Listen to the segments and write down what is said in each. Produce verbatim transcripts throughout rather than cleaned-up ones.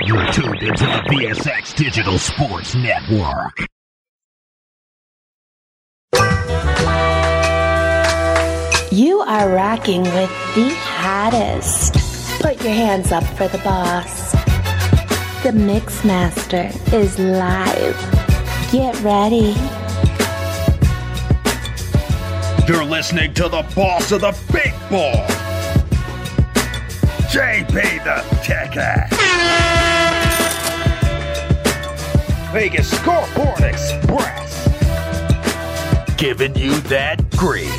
You're tuned into the V S X Digital Sports Network. You are rocking with the hottest. Put your hands up for the boss. The Mix Master is live. Get ready. You're listening to the boss of the big ball, J P the Ticket. Vegas Scoreboard Express, giving you that grease.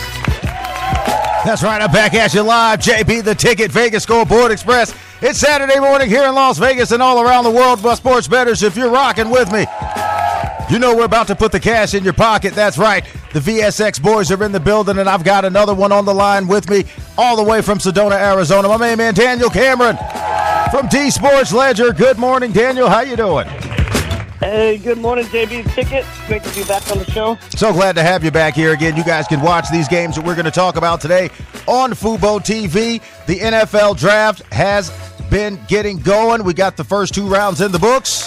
That's right, I'm back at you live. J P the Ticket, Vegas Scoreboard Express. It's Saturday morning here in Las Vegas and all around the world. But sports bettors, if you're rocking with me, you know we're about to put the cash in your pocket. That's right. The V S X boys are in the building, and I've got another one on the line with me all the way from Sedona, Arizona. My main man, Daniel Cameron from D Sports Ledger. Good morning, Daniel. How you doing? Hey, good morning, J B Ticket. Great to be back on the show. So glad to have you back here again. You guys can watch these games that we're going to talk about today on Fubo T V. The N F L Draft has been getting going. We got the first two rounds in the books.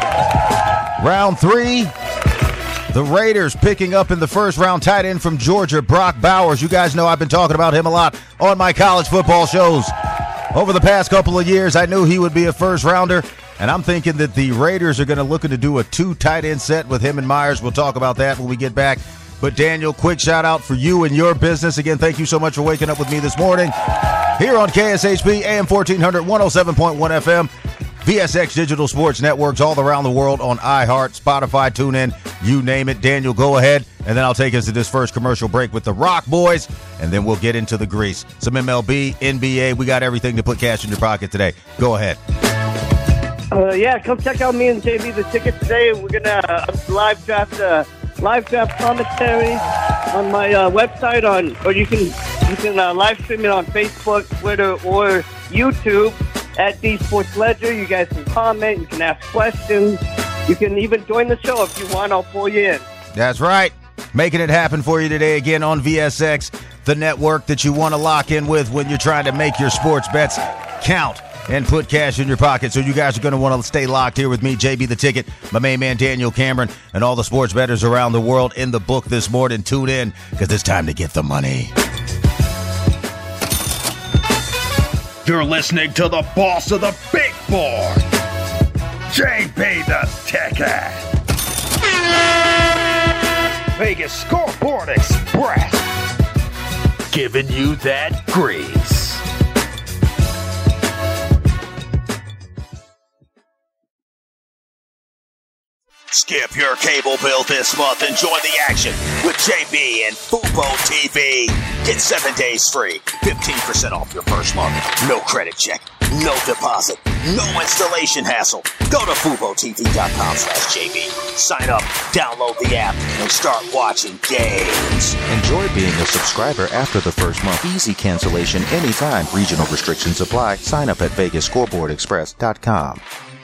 Round three, the Raiders picking up in the first round tight end from Georgia, Brock Bowers. You guys know I've been talking about him a lot on my college football shows. Over the past couple of years, I knew he would be a first rounder. And I'm thinking that the Raiders are going to look to do a two tight end set with him and Myers. We'll talk about that when we get back. But Daniel, quick shout out for you and your business. Again, thank you so much for waking up with me this morning here on K S H P A M fourteen hundred, one oh seven point one F M. V S X Digital Sports Networks all around the world on iHeart, Spotify, TuneIn, you name it. Daniel, go ahead, and then I'll take us to this first commercial break with the Rock Boys, and then we'll get into the grease. Some M L B, N B A, we got everything to put cash in your pocket today. Go ahead. Uh, yeah, come check out me and J B the Ticket today. We're going to uh, live draft uh, live draft commentary on my uh, website, on, or you can you can uh, live stream it on Facebook, Twitter, or YouTube at D Sports Ledger. You guys can comment, you can ask questions, you can even join the show if you want. I'll pull you in. That's right. Making it happen for you today again on V S X, the network that you want to lock in with when you're trying to make your sports bets count and put cash in your pocket. So you guys are going to want to stay locked here with me, J B the Ticket, my main man Daniel Cameron, and all the sports bettors around the world in the book this morning. Tune in, because it's time to get the money. You're listening to the boss of the big board, J P the Ticket. Vegas Scoreboard Express, giving you that grease. Skip your cable bill this month and join the action with J B and Fubo T V. Get seven days free, fifteen percent off your first month. No credit check, no deposit, no installation hassle. Go to FuboTV.com slash JB. Sign up, download the app, and start watching games. Enjoy being a subscriber after the first month. Easy cancellation anytime. Regional restrictions apply. Sign up at Vegas Scoreboard Express dot com.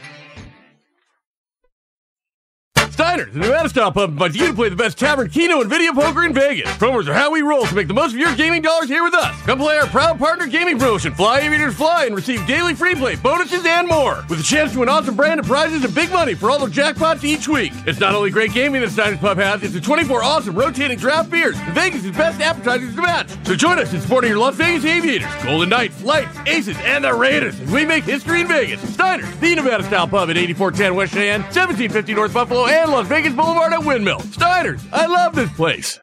Steiner's, the Nevada-style pub, invites you to play the best tavern, keno, and video poker in Vegas. Promos are how we roll to make the most of your gaming dollars here with us. Come play our proud partner gaming promotion, Fly Aviators Fly, and receive daily free play, bonuses, and more. With a chance to win awesome brand of prizes and big money for all the jackpots each week. It's not only great gaming that Steiner's Pub has, it's the twenty-four awesome rotating draft beers and Vegas' best appetizers to match. So join us in supporting your Las Vegas Aviators, Golden Knights, Lights, Aces, and the Raiders as we make history in Vegas. Steiner's, the Nevada-style pub at eighty-four ten West Cheyenne, seventeen fifty North Buffalo, and Las Vegas Boulevard at Windmill. Steiner's, I love this place.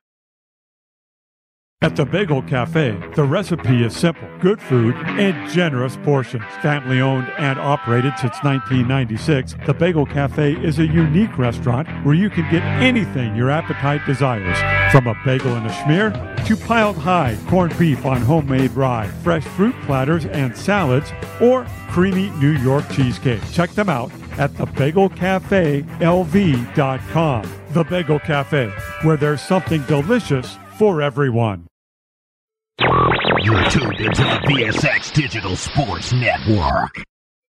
At the Bagel Cafe, the recipe is simple, good food, and generous portions. Family owned and operated since nineteen ninety-six, the Bagel Cafe is a unique restaurant where you can get anything your appetite desires, from a bagel and a schmear to piled high corned beef on homemade rye, fresh fruit platters and salads, or creamy New York cheesecake. Check them out at the bagel cafe L V dot com. The Bagel Cafe, where there's something delicious for everyone. You're tuned into the V S X Digital Sports Network.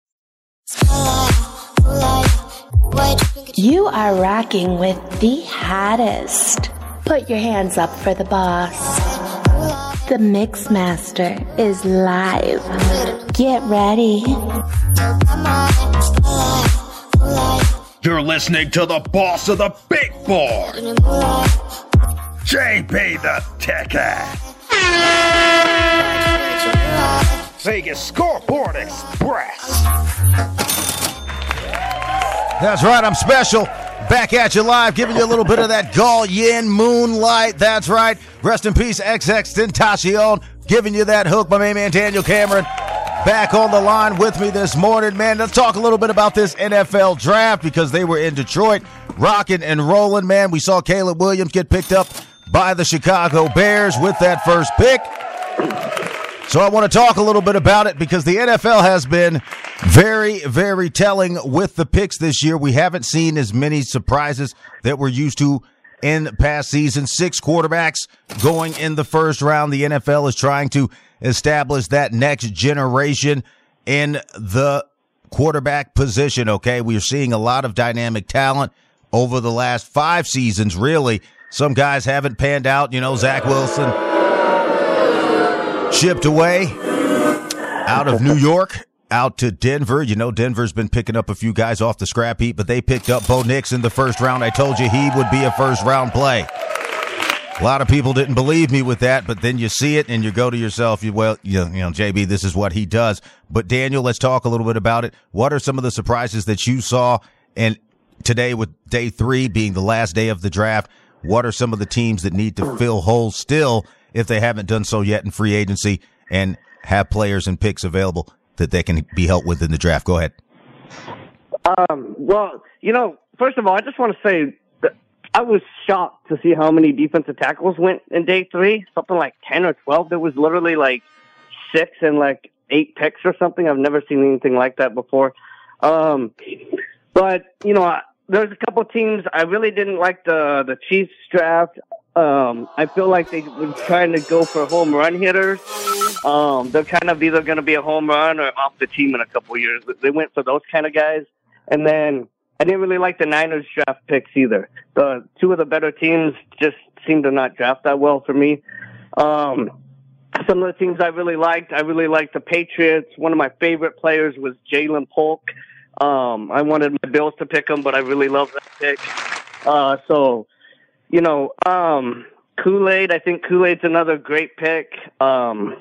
You are rocking with the hottest. Put your hands up for the boss. The Mix Master is live. Get ready. You're listening to the boss of the big board, J B the Ticket. Vegas Scoreboard Express. That's right, I'm special. Back at you live, giving you a little bit of that Gall Yin Moonlight. That's right. Rest in peace, X X Tentacion. Giving you that hook, my main man Daniel Cameron. Back on the line with me this morning, man. Let's talk a little bit about this N F L draft because they were in Detroit, rocking and rolling, man. We saw Caleb Williams get picked up by the Chicago Bears with that first pick. So I want to talk a little bit about it because the N F L has been very, very telling with the picks this year. We haven't seen as many surprises that we're used to in past seasons. Six quarterbacks going in the first round. The N F L is trying to establish that next generation in the quarterback position, okay? We are seeing a lot of dynamic talent over the last five seasons, really. Some guys haven't panned out. You know, Zach Wilson shipped away out of New York, out to Denver. You know, Denver's been picking up a few guys off the scrap heap, but they picked up Bo Nix in the first round. I told you he would be a first-round play. A lot of people didn't believe me with that, but then you see it and you go to yourself, you, well, you know, you know, J B, this is what he does. But Daniel, let's talk a little bit about it. What are some of the surprises that you saw? And today with day three being the last day of the draft, what are some of the teams that need to fill holes still if they haven't done so yet in free agency and have players and picks available that they can be helped with in the draft? Go ahead. Um, well, you know, first of all, I just want to say that I was shocked to see how many defensive tackles went in day three, something like ten or twelve. There was literally like six and like eight picks or something. I've never seen anything like that before. Um, but, you know, I, there's a couple teams I really didn't like the, the Chiefs draft. Um, I feel like they were trying to go for home run hitters. Um, they're kind of either going to be a home run or off the team in a couple of years. They went for those kind of guys. And then I didn't really like the Niners draft picks either. The two of the better teams just seemed to not draft that well for me. Um, some of the teams I really liked, I really liked the Patriots. One of my favorite players was Jalen Polk. Um, I wanted my Bills to pick him, but I really love that pick. Uh, so, you know, um, Kool-Aid, I think Kool-Aid's another great pick. Um,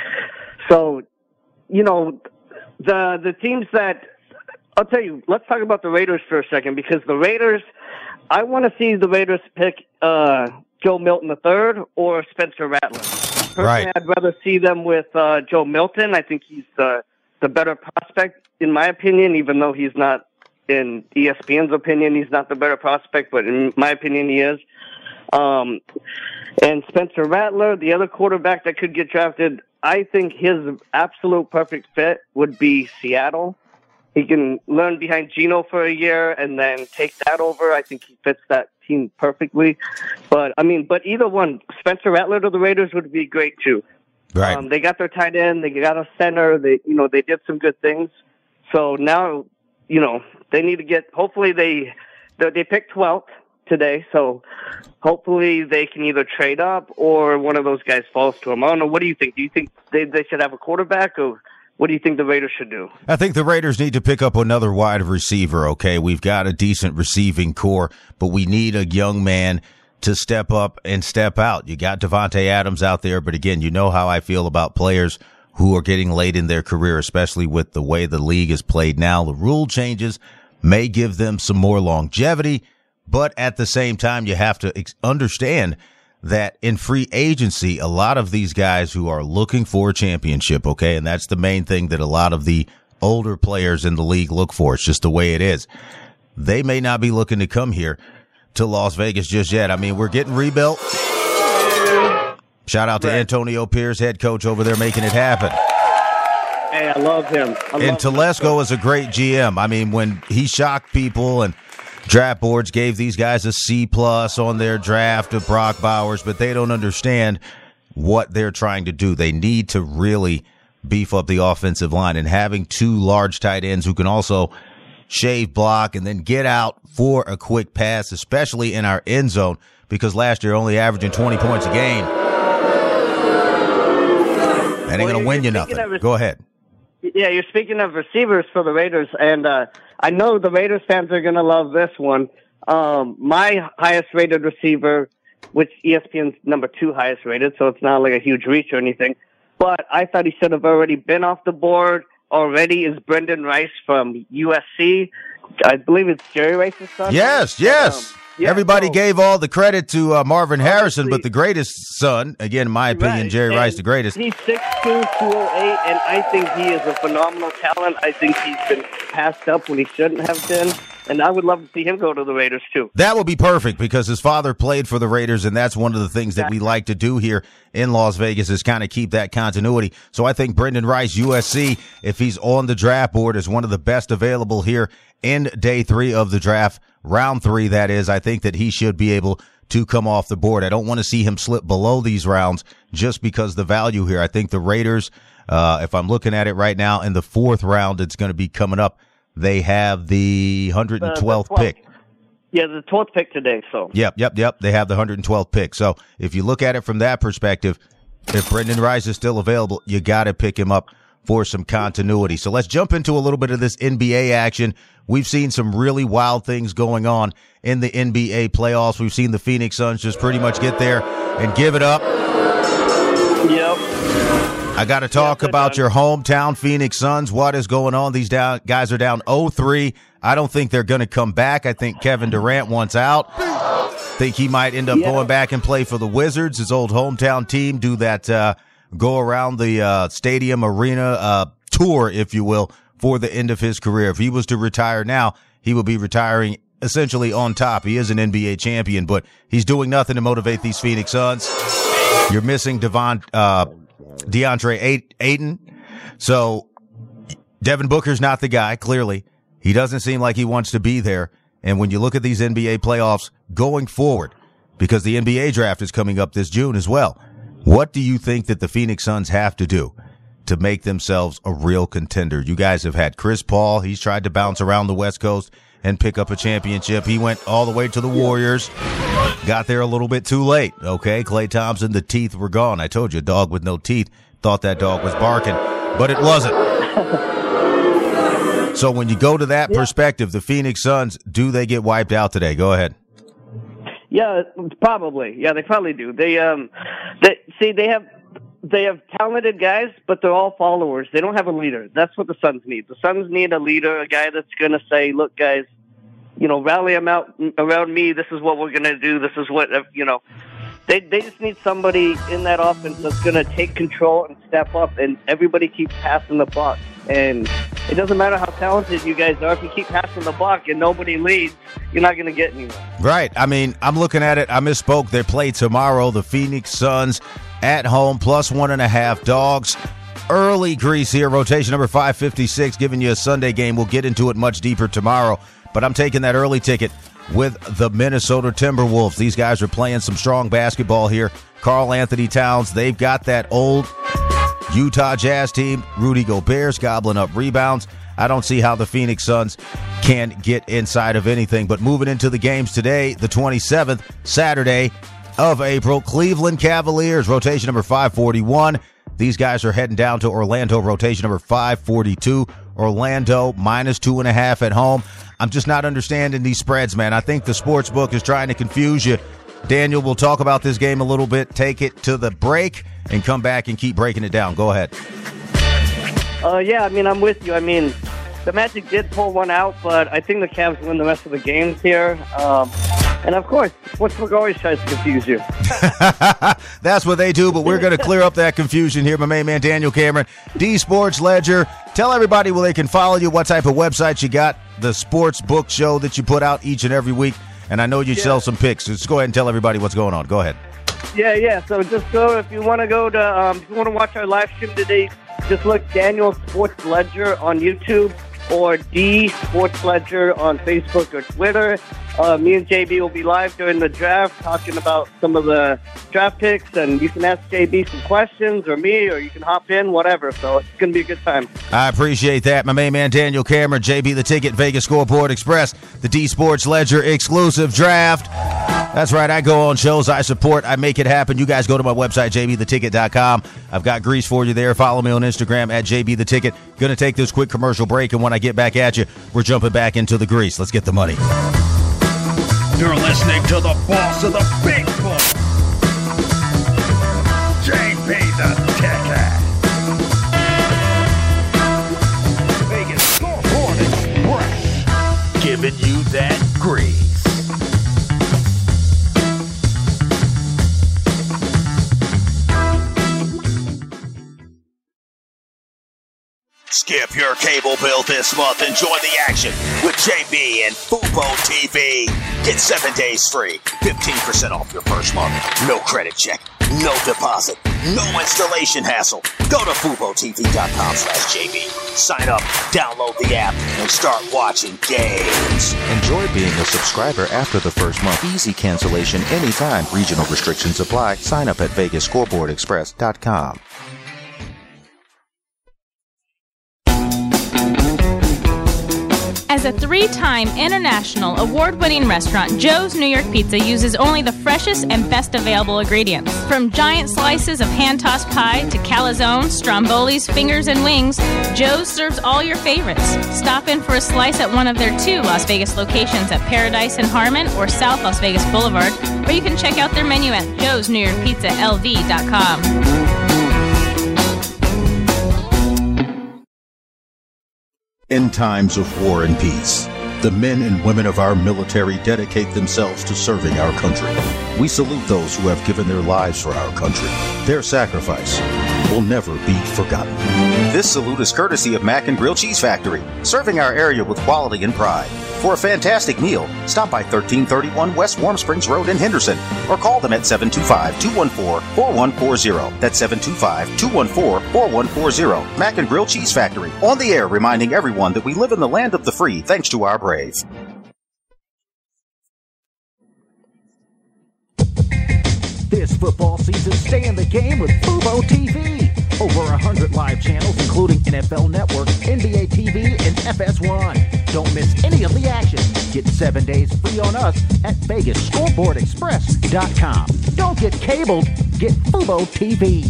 so, you know, the, the teams that, I'll tell you, let's talk about the Raiders for a second, because the Raiders, I want to see the Raiders pick, uh, Joe Milton the third or Spencer Rattler. Personally, Right. I'd rather see them with, uh, Joe Milton. I think he's the, the better prospect, in my opinion, even though he's not, in E S P N's opinion, he's not the better prospect, but in my opinion, he is. Um, and Spencer Rattler, the other quarterback that could get drafted, I think his absolute perfect fit would be Seattle. He can learn behind Geno for a year and then take that over. I think he fits that team perfectly. But, I mean, but either one, Spencer Rattler to the Raiders would be great too. Right. Um, they got their tight end. They got a center. They, you know, they did some good things. So now, you know, they need to get, hopefully they, they, they picked twelfth today. So hopefully they can either trade up or one of those guys falls to them. I don't know. What do you think? Do you think they, they should have a quarterback, or what do you think the Raiders should do? I think the Raiders need to pick up another wide receiver, okay? We've got a decent receiving core, but we need a young man to step up and step out. You got Devontae Adams out there, but again, you know how I feel about players who are getting late in their career, especially with the way the league is played now. The rule changes may give them some more longevity, but at the same time, you have to ex- understand that in free agency, a lot of these guys who are looking for a championship, okay, and that's the main thing that a lot of the older players in the league look for. It's just the way it is. They may not be looking to come here to Las Vegas just yet. I mean, we're getting rebuilt. Shout out to Right. Antonio Pierce, head coach over there, making it happen. Hey, I love him. I And love him. Telesco is a great G M. I mean, when he shocked people and draft boards gave these guys a C plus on their draft of Brock Bowers, but they don't understand what they're trying to do. They need to really beef up the offensive line, and having two large tight ends who can also shave, block, and then get out for a quick pass, especially in our end zone, because last year only averaging twenty points a game. That ain't Well, going to win you you're nothing. speaking of- Go ahead. Yeah, you're speaking of receivers for the Raiders, and uh, I know the Raiders fans are going to love this one. Um, my highest rated receiver, which E S P N's number two highest rated, so it's not like a huge reach or anything, but I thought he should have already been off the board already, is Brendan Rice from U S C. I believe it's Jerry Rice's son. Yes, yes. Um, yeah, Everybody so, gave all the credit to uh, Marvin Harrison, but the greatest son, again, in my opinion, right. Jerry Rice, the greatest. He's six two, two oh eight, and I think he is a phenomenal talent. I think he's been passed up when he shouldn't have been, and I would love to see him go to the Raiders, too. That would be perfect, because his father played for the Raiders, and that's one of the things that we like to do here in Las Vegas is kind of keep that continuity. So I think Brendan Rice, U S C, if he's on the draft board, is one of the best available here in day three of the draft, round three, that is. I think that he should be able to come off the board. I don't want to see him slip below these rounds just because the value here. I think the Raiders, uh, if I'm looking at it right now, in the fourth round, it's going to be coming up. They have the one hundred twelfth uh, the pick. Yeah, the twelfth pick today. So. Yep, yep, yep. They have the one hundred twelfth pick. So if you look at it from that perspective, if Brendan Rice is still available, you got to pick him up for some continuity. So let's jump into a little bit of this N B A action. We've seen some really wild things going on in the N B A playoffs. We've seen the Phoenix Suns just pretty much get there and give it up. Yep. I got to talk yep, about done. your hometown Phoenix Suns. What is going on? These down, guys are down oh three. I don't think they're going to come back. I think Kevin Durant wants out. Think he might end up yeah. going back and play for the Wizards, his old hometown team, do that uh, go around the uh, stadium arena uh, tour, if you will, for the end of his career. If he was to retire now, he would be retiring essentially on top. He is an N B A champion, but he's doing nothing to motivate these Phoenix Suns. You're missing Devon, uh, DeAndre Ayton. So Devin Booker's not the guy, clearly. He doesn't seem like he wants to be there. And when you look at these N B A playoffs going forward, because the N B A draft is coming up this June as well, what do you think that the Phoenix Suns have to do to make themselves a real contender? You guys have had Chris Paul. He's tried to bounce around the West Coast and pick up a championship. He went all the way to the Warriors, got there a little bit too late. Okay, Klay Thompson, the teeth were gone. I told you, a dog with no teeth. Thought that dog was barking, but it wasn't. So when you go to that yeah. perspective, the Phoenix Suns, do they get wiped out today? Go ahead. Yeah, probably. Yeah, they probably do. They um, they see they have they have talented guys, but they're all followers. They don't have a leader. That's what the Suns need. The Suns need a leader, a guy that's going to say, "Look, guys, you know, rally them out around me. This is what we're going to do. This is what you know." They they just need somebody in that offense that's going to take control and step up, and everybody keeps passing the buck. And it doesn't matter how talented you guys are. If you keep passing the buck and nobody leads, you're not going to get anywhere. Right. I mean, I'm looking at it. I misspoke. They play tomorrow. The Phoenix Suns at home, plus one and a half dogs. Early grease here. Rotation number five fifty-six, giving you a Sunday game. We'll get into it much deeper tomorrow. But I'm taking that early ticket with the Minnesota Timberwolves. These guys are playing some strong basketball here. Karl Anthony Towns, they've got that old Utah Jazz team. Rudy Gobert's gobbling up rebounds. I don't see how the Phoenix Suns can get inside of anything. But moving into the games today, the twenty-seventh, Saturday of April, Cleveland Cavaliers, rotation number five forty-one. These guys are heading down to Orlando, rotation number five forty-two. Orlando minus two and a half at home. I'm just not understanding these spreads, man. I think the sports book is trying to confuse you. Daniel, we'll talk about this game a little bit, take it to the break, and come back and keep breaking it down. Go ahead. Uh, yeah, I mean, I'm with you. I mean, the Magic did pull one out, but I think the Cavs win the rest of the games here. Um, and, of course, sportsbook always tries to confuse you. That's what they do, but we're going to clear up that confusion here. My main man, Daniel Cameron, D Sports Ledger. Tell everybody where they can follow you, what type of website you got, the sports book show that you put out each and every week. And I know you yeah. sell some picks. So just go ahead and tell everybody what's going on. Go ahead. Yeah, yeah. So just go, if you want to go to, um, if you want to watch our live stream today, just look Daniel Sports Ledger on YouTube or D Sports Ledger on Facebook or Twitter. Uh, me and J B will be live during the draft talking about some of the draft picks, and you can ask J B some questions or me, or you can hop in, whatever. So it's going to be a good time. I appreciate that. My main man, Daniel Cameron, J B The Ticket, Vegas Scoreboard Express, the D Sports Ledger exclusive draft That's right. I go on shows. I support. I make it happen. You guys go to my website, j b the ticket dot com. I've got grease for you there. Follow me on Instagram at j b the ticket. Going to take this quick commercial break, and when I get back at you, we're jumping back into the grease. Let's get the money. You're listening to the boss of the big boss, J B the Ticket. Vegas Scoreboard Express, giving you that grease. Skip your cable bill this month and join the action with J B and Fubo T V. Get seven days free, fifteen percent off your first month. No credit check, no deposit, no installation hassle. Go to fubo t v dot com slash J B. Sign up, download the app, and start watching games. Enjoy being a subscriber after the first month. Easy cancellation anytime. Regional restrictions apply. Sign up at vegas scoreboard express dot com. As a three-time international award-winning restaurant, Joe's New York Pizza uses only the freshest and best available ingredients. From giant slices of hand-tossed pie to calzones, strombolis, fingers, and wings, Joe's serves all your favorites. Stop in for a slice at one of their two Las Vegas locations at Paradise and Harmon or South Las Vegas Boulevard, or you can check out their menu at joes new york pizza l v dot com. In times of war and peace, the men and women of our military dedicate themselves to serving our country. We salute those who have given their lives for our country. Their sacrifice will never be forgotten. This salute is courtesy of Mac and Grill Cheese Factory, serving our area with quality and pride. For a fantastic meal, stop by thirteen thirty-one West Warm Springs Road in Henderson, or call them at seven two five, two one four, four one four zero. That's seven two five, two one four, four one four zero. Mac and Grill Cheese Factory, on the air reminding everyone that we live in the land of the free thanks to our brave. This football season, stay in the game with Fubo T V. Over one hundred live channels, including N F L Network, N B A T V, and F S one. Don't miss any of the action. Get seven days free on us at vegas scoreboard express dot com. Don't get cabled, get Fubo T V.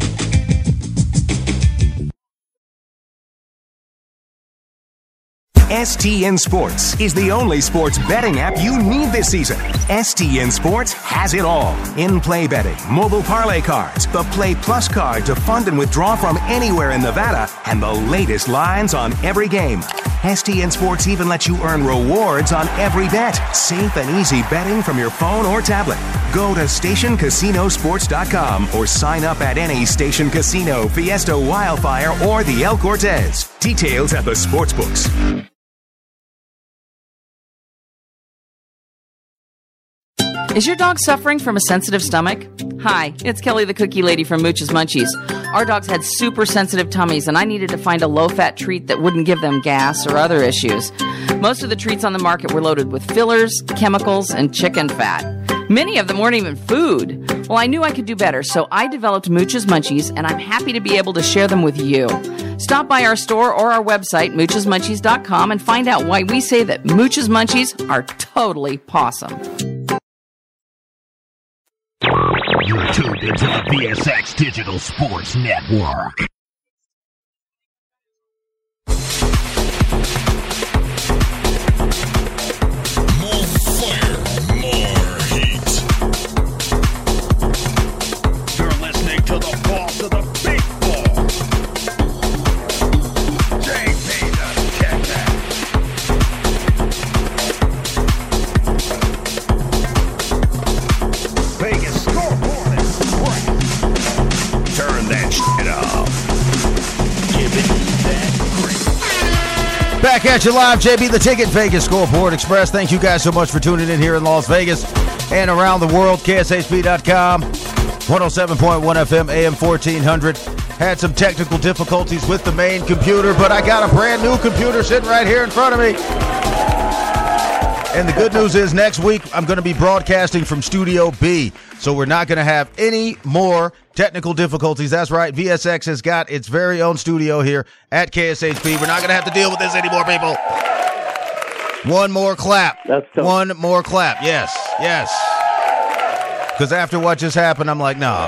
S T N Sports is the only sports betting app you need this season. S T N Sports has it all. In-play betting, mobile parlay cards, the Play Plus card to fund and withdraw from anywhere in Nevada, and the latest lines on every game. S T N Sports even lets you earn rewards on every bet. Safe and easy betting from your phone or tablet. Go to station casino sports dot com or sign up at any Station Casino, Fiesta Wildfire, or the El Cortez. Details at the sportsbooks. Is your dog suffering from a sensitive stomach? Hi, it's Kelly the Cookie Lady from Mooch's Munchies. Our dogs had super sensitive tummies, and I needed to find a low-fat treat that wouldn't give them gas or other issues. Most of the treats on the market were loaded with fillers, chemicals, and chicken fat. Many of them weren't even food. Well, I knew I could do better, so I developed Mooch's Munchies, and I'm happy to be able to share them with you. Stop by our store or our website, mooches munchies dot com, and find out why we say that Mooch's Munchies are totally pawsome. You're tuned into the V S X Digital Sports Network. More fire, more heat. You're listening to the boss of the big ball, J B the Ticket. Vegas Scoreboard Express. Turn that shit off. Giving you that great. Back at you live, J B the Ticket, Vegas Scoreboard Express. Thank you guys so much for tuning in here in Las Vegas and around the world. K S H P dot com, one oh seven point one F M, A M fourteen hundred. Had some technical difficulties with the main computer, but I got a brand new computer sitting right here in front of me. And the good news is next week I'm going to be broadcasting from Studio B. So we're not going to have any more technical difficulties. That's right. V S X has got its very own studio here at K S H P. We're not going to have to deal with this anymore, people. One more clap. That's One more clap. Yes. Yes. Because after what just happened, I'm like, nah,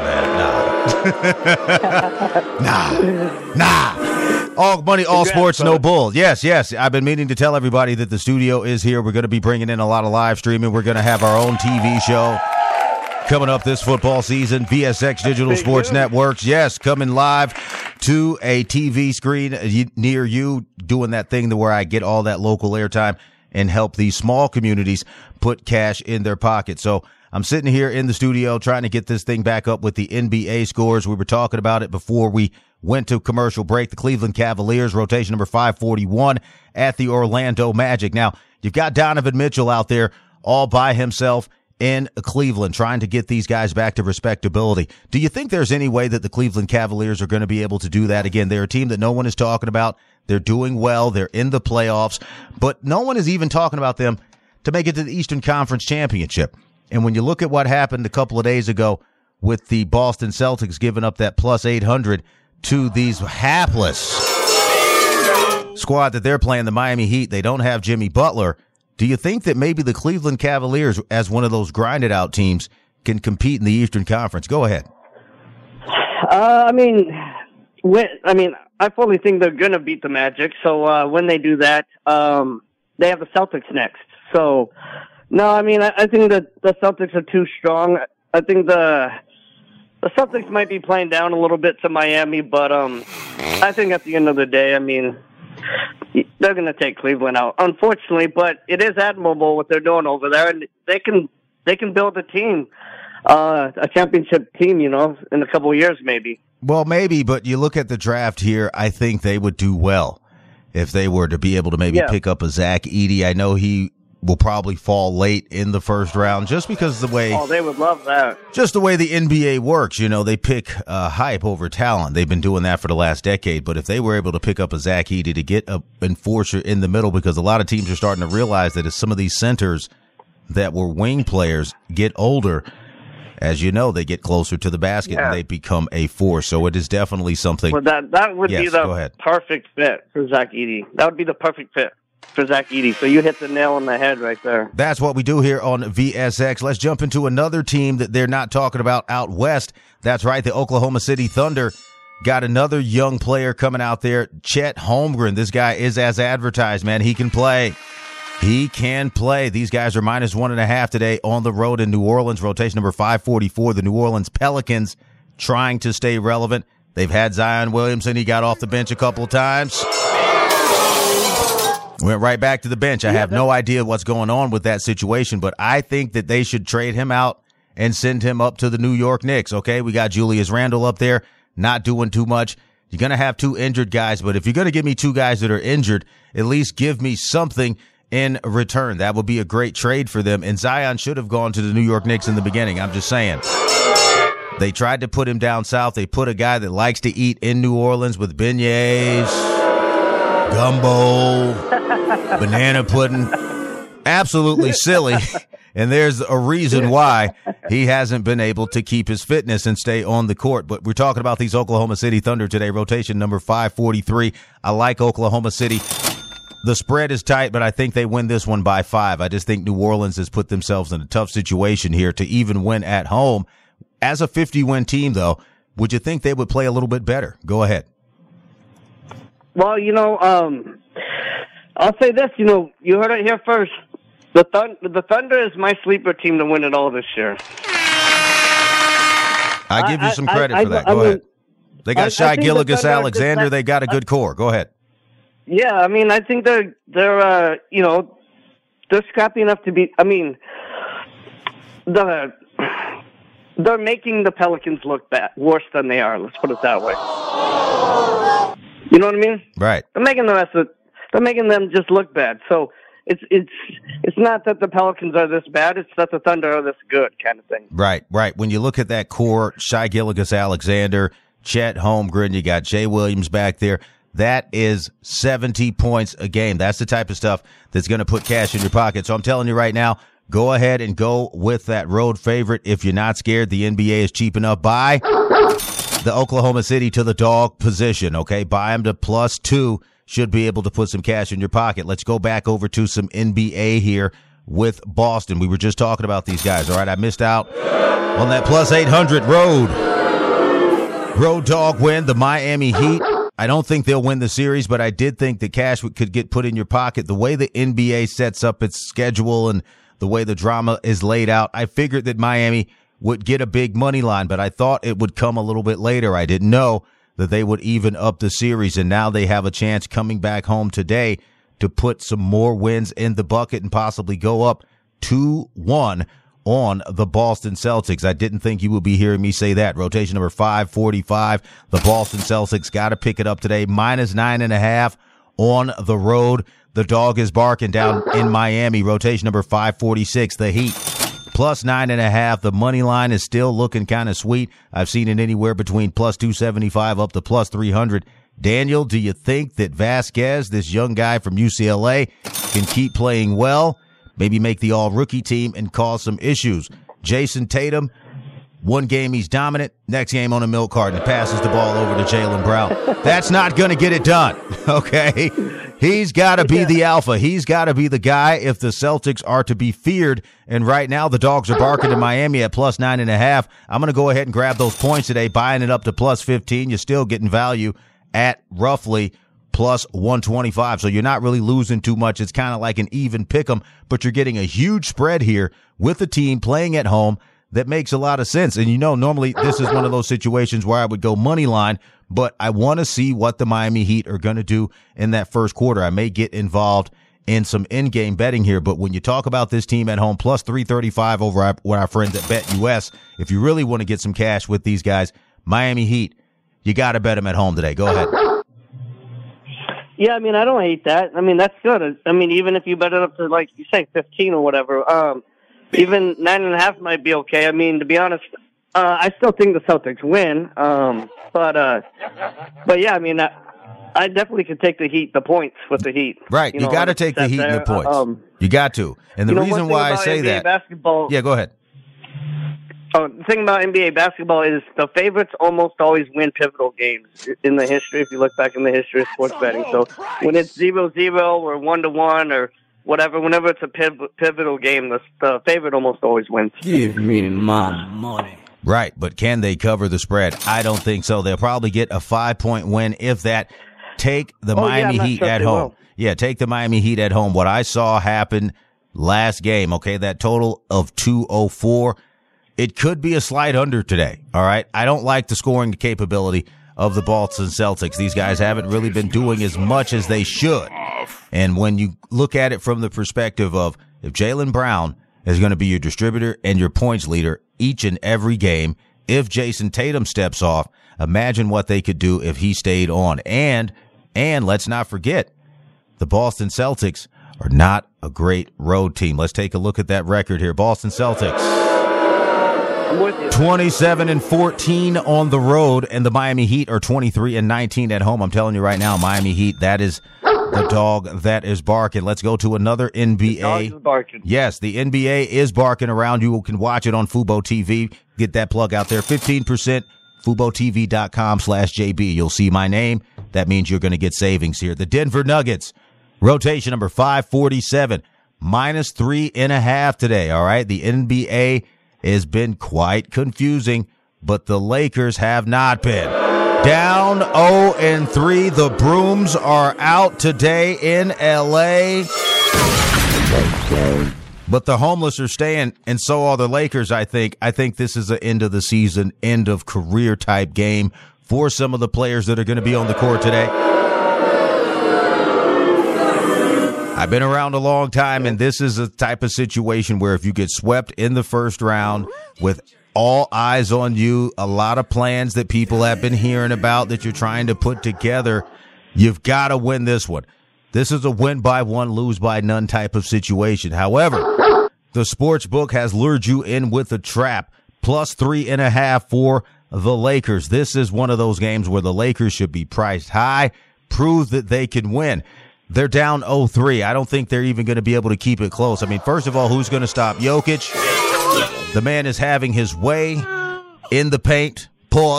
man, nah. nah. Nah. All money, all Congrats, sports, brother. no bull. Yes, yes. I've been meaning to tell everybody that the studio is here. We're going to be bringing in a lot of live streaming. We're going to have our own T V show coming up this football season. V S X Digital Big Sports news. Networks. Yes, coming live to a T V screen near you, doing that thing to where I get all that local airtime and help these small communities put cash in their pocket. So I'm sitting here in the studio trying to get this thing back up with the N B A scores. We were talking about it before we went to commercial break. The Cleveland Cavaliers, rotation number five forty-one at the Orlando Magic. Now, you've got Donovan Mitchell out there all by himself in Cleveland trying to get these guys back to respectability. Do you think there's any way that the Cleveland Cavaliers are going to be able to do that again? They're a team that no one is talking about. They're doing well. They're in the playoffs, but no one is even talking about them to make it to the Eastern Conference Championship. And when you look at what happened a couple of days ago with the Boston Celtics giving up that plus eight hundred to these hapless squad that they're playing, the Miami Heat, they don't have Jimmy Butler. Do you think that maybe the Cleveland Cavaliers, as one of those grinded out teams, can compete in the Eastern Conference? Go ahead. Uh, I mean, when, I mean, I fully think they're going to beat the Magic. So uh, when they do that, um, they have the Celtics next. So, no, I mean, I, I think that the Celtics are too strong. I think the the Celtics might be playing down a little bit to Miami, but um, I think at the end of the day, I mean, they're going to take Cleveland out, unfortunately. But it is admirable what they're doing over there, and they can they can build a team, uh, a championship team, you know, in a couple of years maybe. Well, maybe, but you look at the draft here, I think they would do well if they were to be able to maybe Yeah. pick up a Zach Edey. I know he will probably fall late in the first round just because of the way Oh, they would love that. just the way the N B A works. You know, they pick uh, hype over talent. They've been doing that for the last decade. But if they were able to pick up a Zach Edey to get a enforcer in the middle, because a lot of teams are starting to realize that as some of these centers that were wing players get older, as you know, they get closer to the basket Yeah. and they become a force. So it is definitely something. Well, that that would Yes, be go ahead. the perfect fit for Zach Edey. That would be the perfect fit for Zach Edey. So you hit the nail on the head right there. That's what we do here on V S X. Let's jump into another team that they're not talking about out west. That's right, the Oklahoma City Thunder got another young player coming out there, Chet Holmgren. This guy is as advertised, man. He can play. He can play. These guys are minus one and a half today on the road in New Orleans. Rotation number five forty-four, the New Orleans Pelicans trying to stay relevant. They've had Zion Williamson. He got off the bench a couple of times. Went right back to the bench. I have no idea what's going on with that situation, but I think that they should trade him out and send him up to the New York Knicks. Okay, we got Julius Randle up there, not doing too much. You're going to have two injured guys, but if you're going to give me two guys that are injured, at least give me something in return. That would be a great trade for them. And Zion should have gone to the New York Knicks in the beginning. I'm just saying. They tried to put him down south. They put a guy that likes to eat in New Orleans with beignets, gumbo, banana pudding. Absolutely silly. And there's a reason why he hasn't been able to keep his fitness and stay on the court. But we're talking about these Oklahoma City Thunder today, rotation number five forty-three. I like Oklahoma City. The spread is tight, but I think they win this one by five. I just think New Orleans has put themselves in a tough situation here to even win at home. As a fifty-win team, though, would you think they would play a little bit better? Go ahead. Well, you know, um, I'll say this. You know, you heard it here first. The Thun- the Thunder is my sleeper team to win it all this year. I give you some credit I- I- for that. I Go mean, ahead. They got I- I Shai think the Gilgeous Thunder are Alexander. just- They got a good core. Go ahead. Yeah, I mean, I think they're they're uh, you know they're scrappy enough to be. I mean, the they're making the Pelicans look bad, worse than they are. Let's put it that way. You know what I mean? Right. They're making the rest of they're making them just look bad. So it's it's it's not that the Pelicans are this bad. It's that the Thunder are this good, kind of thing. Right, right. When you look at that core, Shai Gilgeous Alexander, Chet Holmgren, you got Jay Williams back there. That is seventy points a game. That's the type of stuff that's going to put cash in your pocket. So I'm telling you right now, go ahead and go with that road favorite. If you're not scared, the N B A is cheap enough. Buy the Oklahoma City to the dog position, okay? Buy them to plus two. Should be able to put some cash in your pocket. Let's go back over to some N B A here with Boston. We were just talking about these guys, all right? I missed out on that plus eight hundred road. Road dog win, the Miami Heat. I don't think they'll win the series, but I did think the cash could get put in your pocket. The way the N B A sets up its schedule and the way the drama is laid out, I figured that Miami would get a big money line, but I thought it would come a little bit later. I didn't know that they would even up the series, and now they have a chance coming back home today to put some more wins in the bucket and possibly go up two one on the Boston Celtics. I didn't think you would be hearing me say that. Rotation number five forty-five. The Boston Celtics got to pick it up today. Minus nine and a half on the road. The dog is barking down in Miami. Rotation number five forty-six. The Heat plus nine and a half. The money line is still looking kind of sweet. I've seen it anywhere between plus two seventy-five up to plus three hundred. Daniel, do you think that Vasquez, this young guy from U C L A, can keep playing well? Maybe make the all-rookie team and cause some issues. Jason Tatum, one game he's dominant, next game on a milk carton, passes the ball over to Jaylen Brown. That's not going to get it done, okay? He's got to be the alpha. He's got to be the guy if the Celtics are to be feared. And right now, the dogs are barking in Miami at plus nine and a half. I'm going to go ahead and grab those points today, buying it up to plus fifteen. You're still getting value at roughly plus one twenty-five. So you're not really losing too much. It's kind of like an even pick 'em, but you're getting a huge spread here with the team playing at home. That makes a lot of sense. And you know, normally this is one of those situations where I would go money line, but I want to see what the Miami Heat are going to do in that first quarter. I may get involved in some in-game betting here, but when you talk about this team at home, plus three thirty-five over our, with our friends at BetUS, if you really want to get some cash with these guys, Miami Heat, you got to bet them at home today. Go ahead. Yeah, I mean, I don't hate that. I mean, that's good. I mean, even if you bet it up to, like you say, fifteen or whatever, um, even nine and a half might be okay. I mean, to be honest, uh, I still think the Celtics win. Um, but, uh, but yeah, I mean, I, I definitely could take the Heat, the points with the Heat. Right. You, you got to take the Heat and the points. Um, you got to. And the you know, reason why I say N B A that. Basketball, yeah, go ahead. Oh, the thing about N B A basketball is the favorites almost always win pivotal games in the history, if you look back in the history of sports betting. So when it's zero zero or one to one or whatever, whenever it's a piv- pivotal game, the, the favorite almost always wins. Give me my money. Right, but can they cover the spread? I don't think so. They'll probably get a five-point win, if that. Take the oh, Miami yeah, Heat sure at home. Will. Yeah, take the Miami Heat at home. What I saw happen last game, okay, that total of two oh four, it could be a slight under today, all right? I don't like the scoring capability of the Boston Celtics. These guys haven't really been doing as much as they should. And when you look at it from the perspective of if Jaylen Brown is going to be your distributor and your points leader each and every game, if Jason Tatum steps off, imagine what they could do if he stayed on. And, and let's not forget, the Boston Celtics are not a great road team. Let's take a look at that record here. Boston Celtics. twenty-seven and fourteen on the road, and the Miami Heat are twenty-three and nineteen at home. I'm telling you right now, Miami Heat, that is the dog that is barking. Let's go to another N B A. The dog is yes, the N B A is barking around. You can watch it on Fubo T V. Get that plug out there. fifteen percent, FuboTV.com slash JB. You'll see my name. That means you're going to get savings here. The Denver Nuggets, rotation number five forty-seven, minus three and a half today. All right, the N B A has been quite confusing, but the Lakers have not been. Down oh and three. The brooms are out today in L A. But the homeless are staying, and so are the Lakers, I think. I think this is an end of the season, end of career type game for some of the players that are going to be on the court today. I've been around a long time, and this is a type of situation where if you get swept in the first round with all eyes on you, a lot of plans that people have been hearing about that you're trying to put together, you've got to win this one. This is a win by one, lose by none type of situation. However, the sports book has lured you in with a trap, plus three and a half for the Lakers. This is one of those games where the Lakers should be priced high, prove that they can win. They're down oh three. I don't think they're even going to be able to keep it close. I mean, first of all, who's going to stop Jokic? The man is having his way in the paint. Pause.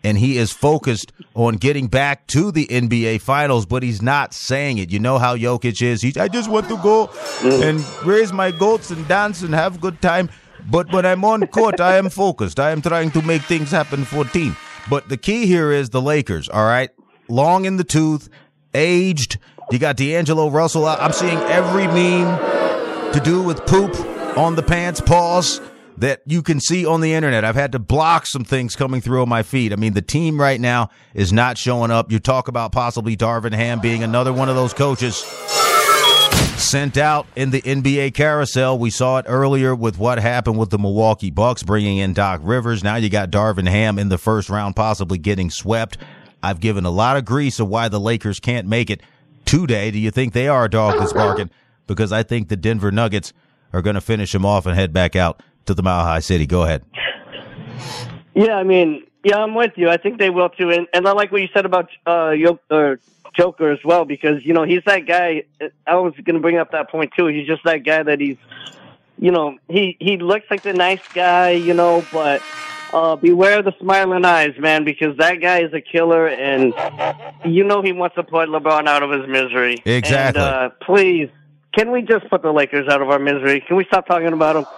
and he is focused on getting back to the N B A Finals, but he's not saying it. You know how Jokic is. He, I just want to go and raise my goats and dance and have a good time. But when I'm on court, I am focused. I am trying to make things happen for a team. But the key here is the Lakers, all right? Long in the tooth, aged. You got D'Angelo Russell out. I'm seeing every meme to do with poop on the pants, pause, that you can see on the internet. I've had to block some things coming through on my feed. I mean, the team right now is not showing up. You talk about possibly Darvin Ham being another one of those coaches sent out in the N B A carousel. We saw it earlier with what happened with the Milwaukee Bucks bringing in Doc Rivers. Now you got Darvin Ham in the first round possibly getting swept. I've given a lot of grease of why the Lakers can't make it today. Do you think they are a dog that's barking? Because I think the Denver Nuggets are going to finish him off and head back out to the Mile High City. Go ahead. Yeah, I mean, yeah, I'm with you. I think they will too. And, and I like what you said about uh, Yo- uh, Joker as well, because, you know, he's that guy. I was going to bring up that point too. He's just that guy that he's, you know, he, he looks like the nice guy, you know, but uh, beware the smiling eyes, man, because that guy is a killer, and you know he wants to put LeBron out of his misery. Exactly. And, uh, please, can we just put the Lakers out of our misery? Can we stop talking about them?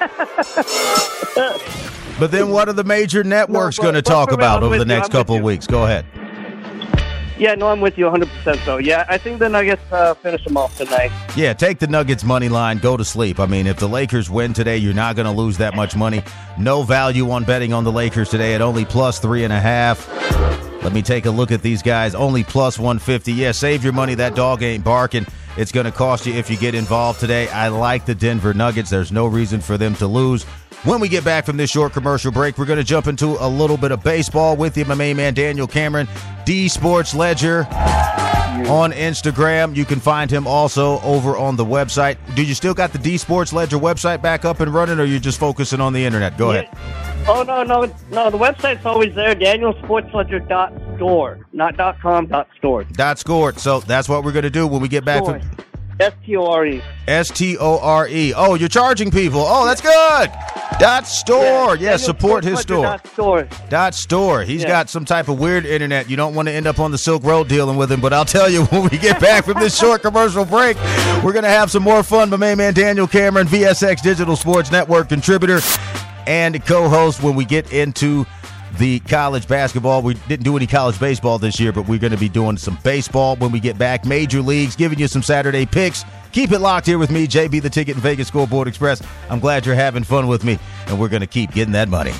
But then what are the major networks No, but- going to but talk for real, about I'm over with the you, next I'm couple with of you. weeks? Go ahead. Yeah, no, I'm with you one hundred percent, though. Yeah, I think the Nuggets uh, finish them off tonight. Yeah, take the Nuggets money line, go to sleep. I mean, if the Lakers win today, you're not going to lose that much money. No value on betting on the Lakers today at only plus three and a half. Let me take a look at these guys. Only plus one fifty. Yeah, save your money. That dog ain't barking. It's going to cost you if you get involved today. I like the Denver Nuggets. There's no reason for them to lose. When we get back from this short commercial break, we're going to jump into a little bit of baseball with you, my main man Daniel Cameron, D Sports Ledger on Instagram. You can find him also over on the website. Do you still got the D Sports Ledger website back up and running, or are you just focusing on the internet? Go ahead. Oh, no, no, no. The website's always there, daniel sports ledger dot store, not .com, dot .store. Dot scored. So that's what we're going to do when we get back Store. from S T O R E. S T O R E. Oh, you're charging people. Oh, that's good. Dot store. Yeah, Daniel support his Sports Ledger store. Dot store. Dot store. He's Yeah. got some type of weird internet. You don't want to end up on the Silk Road dealing with him, but I'll tell you, when we get back from this short commercial break, we're going to have some more fun. My main man Daniel Cameron, V S X Digital Sports Network contributor and co-host, when we get into the college basketball. We didn't do any college baseball this year, but we're going to be doing some baseball when we get back. Major leagues, giving you some Saturday picks. Keep it locked here with me, J B the Ticket and Vegas Scoreboard Express. I'm glad you're having fun with me, and we're going to keep getting that money.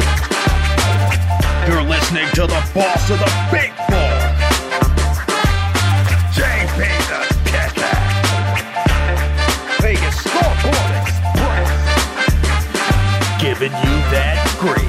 You're listening to the boss of the big four, J B the Ticket. Vegas Scoreboard Express. Giving you that grease.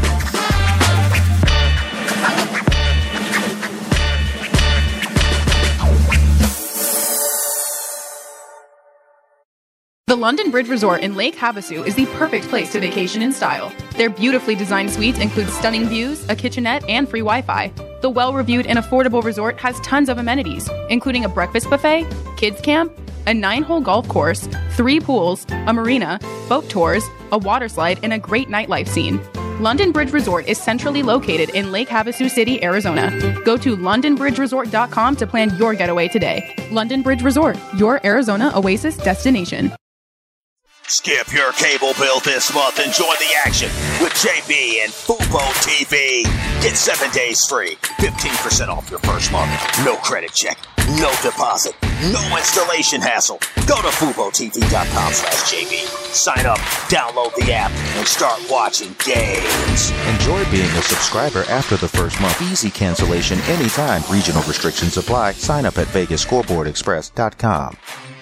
The London Bridge Resort in Lake Havasu is the perfect place to vacation in style. Their beautifully designed suites include stunning views, a kitchenette, and free Wi-Fi. The well-reviewed and affordable resort has tons of amenities, including a breakfast buffet, kids camp, a nine-hole golf course, three pools, a marina, boat tours, a water slide, and a great nightlife scene. London Bridge Resort is centrally located in Lake Havasu City, Arizona. Go to london bridge resort dot com to plan your getaway today. London Bridge Resort, your Arizona oasis destination. Skip your cable bill this month and join the action with J B and Fubo T V. Get seven days free, fifteen percent off your first month. No credit check, no deposit, no installation hassle. Go to fubo t v dot com slash J B. Sign up, download the app, and start watching games. Enjoy being a subscriber after the first month. Easy cancellation anytime. Regional restrictions apply. Sign up at vegas scoreboard express dot com.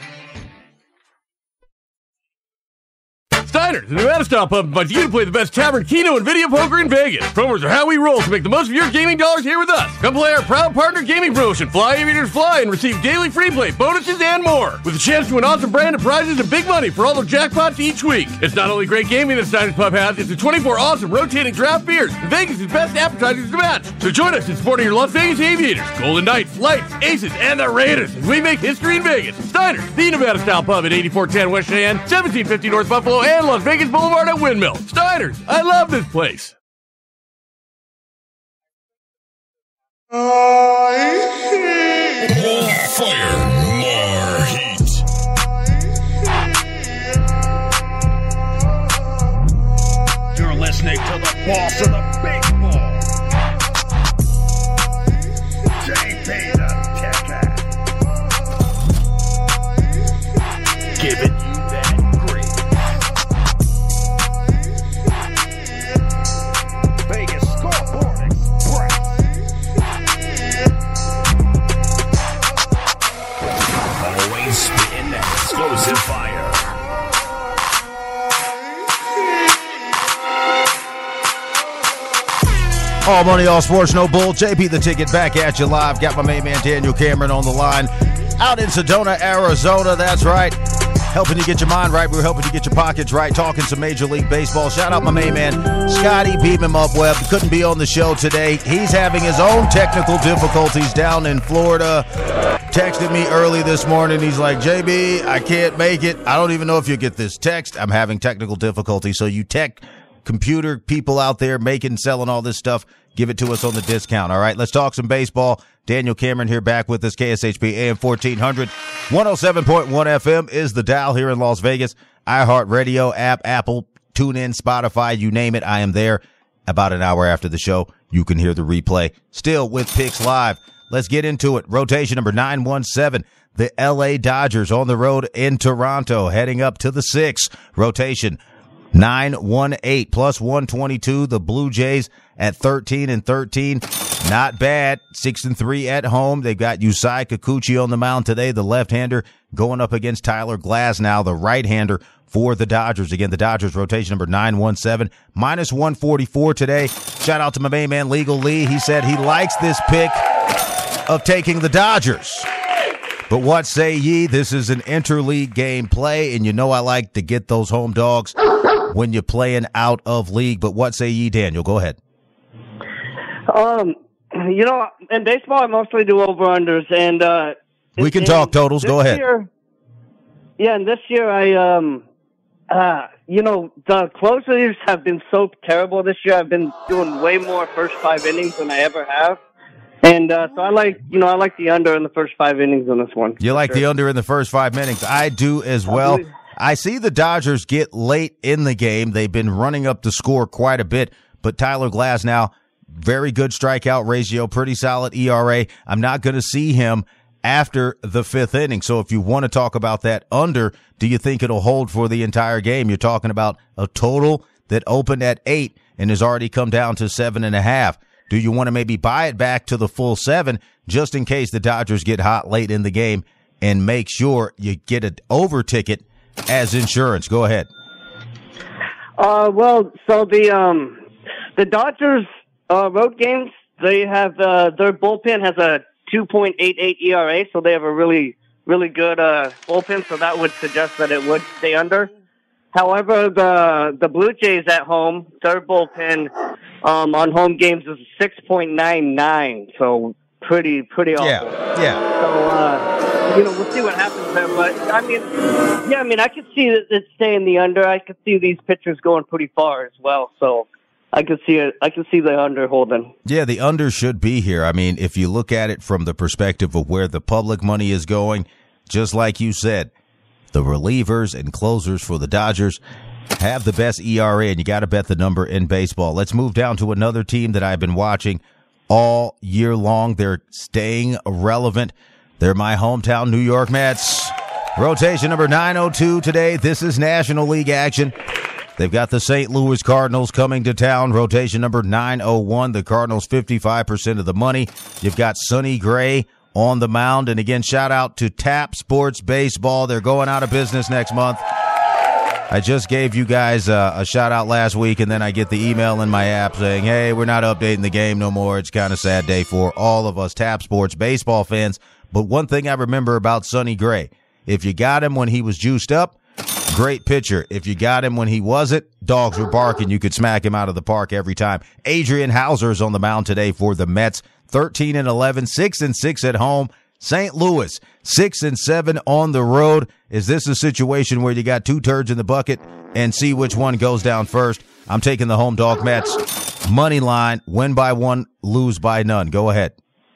Steiner's, the Nevada style pub invites you to play the best tavern, keno, and video poker in Vegas. Promos are how we roll to make the most of your gaming dollars here with us. Come play our proud partner gaming promotion, Fly Aviators Fly, and receive daily free play, bonuses, and more. With a chance to win awesome brand of prizes and big money for all the jackpots each week. It's not only great gaming that Steiner's Pub has, it's the twenty-four awesome rotating draft beers and Vegas' best appetizers to match. So join us in supporting your Las Vegas Aviators, Golden Knights, Lights, Aces, and the Raiders as we make history in Vegas. Steiner's, the Nevada style pub at eighty-four ten West Cheyenne, seventeen fifty North Buffalo, and Las Vegas Boulevard at Windmill. Steiner's, I love this place. More fire, more heat. You're listening to the boss of the big ball. J P the Kicker. Giving you that green. Vegas Scoreboard Express. Always spitting that explosive fire. All money, all sports, no bull. J P the Ticket back at you live. Got my main man Daniel Cameron on the line out in Sedona, Arizona. That's right. Helping you get your mind right. We're helping you get your pockets right. Talking some Major League Baseball. Shout out my main man, Scotty Beam him up Webb. Couldn't be on the show today. He's having his own technical difficulties down in Florida. Texted me early this morning. He's like, J B, I can't make it. I don't even know if you'll get this text. I'm having technical difficulties. So you tech computer people out there making, selling all this stuff, give it to us on the discount. All right, let's talk some baseball. Daniel Cameron here back with us. K S H P A M fourteen hundred, one oh seven point one F M is the dial here in Las Vegas. iHeartRadio app, Apple, TuneIn, Spotify, you name it, I am there. About an hour after the show, you can hear the replay. Still with Picks Live. Let's get into it. Rotation number nine one seven. The L A Dodgers on the road in Toronto, heading up to the six. Rotation nine one eight plus one twenty-two. The Blue Jays at thirteen and thirteen. Not bad. six and three at home. They've got Yusei Kikuchi on the mound today, the left-hander, going up against Tyler Glasnow, the right-hander for the Dodgers. Again, the Dodgers rotation number nine one seven, minus one forty-four today. Shout out to my main man, Legal Lee. He said he likes this pick of taking the Dodgers. But what say ye? This is an interleague game play, and you know I like to get those home dogs when you're playing out of league. But what say ye, Daniel? Go ahead. Um, you know, in baseball, I mostly do over-unders, and uh, we can talk totals. Go ahead. Year, yeah, and this year I, um, uh, you know, the closers have been so terrible this year. I've been doing way more first five innings than I ever have. And uh, so I like, you know, I like the under in the first five innings on this one. You like sure. the under in the first five innings. I do as well. I see the Dodgers get late in the game. They've been running up the score quite a bit, but Tyler Glasnow, very good strikeout ratio, pretty solid E R A. I'm not going to see him after the fifth inning. So if you want to talk about that under, do you think it'll hold for the entire game? You're talking about a total that opened at eight and has already come down to seven and a half. Do you want to maybe buy it back to the full seven just in case the Dodgers get hot late in the game and make sure you get an over ticket as insurance? Go ahead. Uh, well, so the um, the Dodgers uh, road games, they have uh, their bullpen has a two point eight eight E R A, so they have a really really good uh, bullpen. So that would suggest that it would stay under. However, the the Blue Jays at home, their bullpen um, on home games is six point nine nine, so pretty pretty awful. Yeah, yeah. So uh, you know, we'll see what happens there. But I mean, yeah, I mean, I could see it, it staying the under. I could see these pitchers going pretty far as well. So I could see it. I could see the under holding. Yeah, the under should be here. I mean, if you look at it from the perspective of where the public money is going, just like you said, the relievers and closers for the Dodgers have the best E R A, and you got to bet the number in baseball. Let's move down to another team that I've been watching all year long. They're staying relevant. They're my hometown New York Mets. Rotation number nine oh two today. This is National League action. They've got the Saint Louis Cardinals coming to town. Rotation number nine oh one. The Cardinals fifty-five percent of the money. You've got Sonny Gray on the mound. And again, shout out to Tap Sports Baseball. They're going out of business next month. I just gave you guys uh, a shout out last week, and then I get the email in my app saying, hey, we're not updating the game no more. It's kind of a sad day for all of us Tap Sports baseball fans. But one thing I remember about Sonny Gray, if you got him when he was juiced up, great pitcher. If you got him when he wasn't, dogs were barking. You could smack him out of the park every time. Adrian Hauser is on the mound today for the Mets. thirteen and eleven, six and six at home. Saint Louis, six and seven on the road. Is this a situation where you got two turds in the bucket and see which one goes down first? I'm taking the home dog Mets. Money line, win by one, lose by none. Go ahead.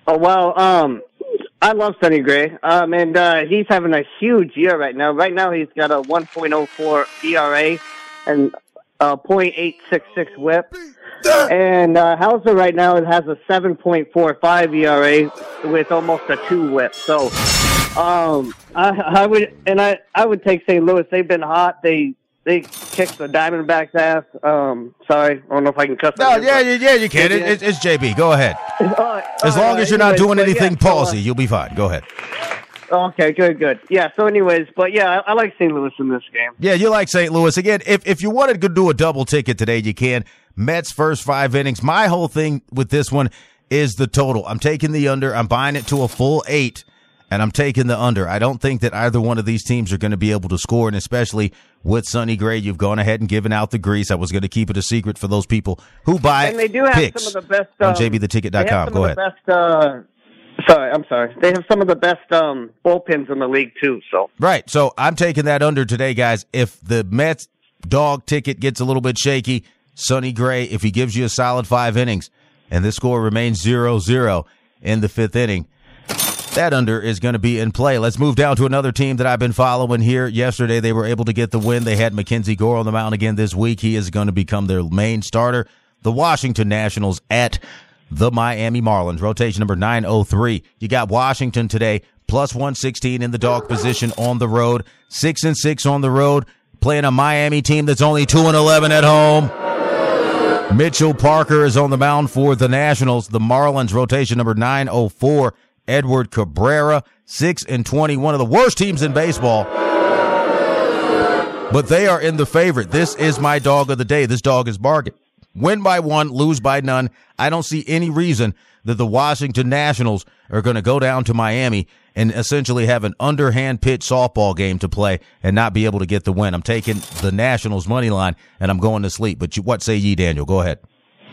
Oh, well, um, I love Sonny Gray, um, and uh, he's having a huge year right now. Right now, he's got a one point oh four E R A and a point eight six six whip. And uh, Hauser right now has a seven point four five E R A with almost a two whip. So um, I, I would and I, I would take Saint Louis. They've been hot. They they kicked the Diamondbacks' ass. Um, sorry, I don't know if I can cuss. No, yeah, yeah, yeah, you can. It, it, it's J B. Go ahead. Uh, As long uh, as you're not anyways, doing but anything yeah, so, uh, palsy, you'll be fine. Go ahead. Okay, good, good. Yeah, so anyways, but yeah, I, I like Saint Louis in this game. Yeah, you like Saint Louis. Again, if, if you wanted to do a double ticket today, you can. Mets first five innings. My whole thing with this one is the total. I'm taking the under. I'm buying it to a full eight, and I'm taking the under. I don't think that either one of these teams are going to be able to score, and especially with Sonny Gray, you've gone ahead and given out the grease. I was going to keep it a secret for those people who buy And they do have picks some of the best um, on J B the ticket dot com. Go ahead. Best, uh, sorry, I'm sorry. They have some of the best um, bullpens in the league too. So Right. So I'm taking that under today, guys. If the Mets dog ticket gets a little bit shaky, Sonny Gray, if he gives you a solid five innings and this score remains zero zero in the fifth inning, that under is going to be in play. Let's move down to another team that I've been following here. Yesterday, they were able to get the win. They had Mackenzie Gore on the mound again this week. He is going to become their main starter. The Washington Nationals at the Miami Marlins. Rotation number nine oh three. You got Washington today, plus one sixteen in the dog position on the road. Six and six on the road, playing a Miami team that's only two and eleven at home. Mitchell Parker is on the mound for the Nationals. The Marlins, rotation number nine oh four. Edward Cabrera, six and twenty, one of the worst teams in baseball. But they are in the favorite. This is my dog of the day. This dog is bargain. Win by one, lose by none. I don't see any reason that the Washington Nationals are going to go down to Miami and essentially have an underhand pitch softball game to play and not be able to get the win. I'm taking the Nationals money line and I'm going to sleep. But you, what say ye, Daniel? Go ahead.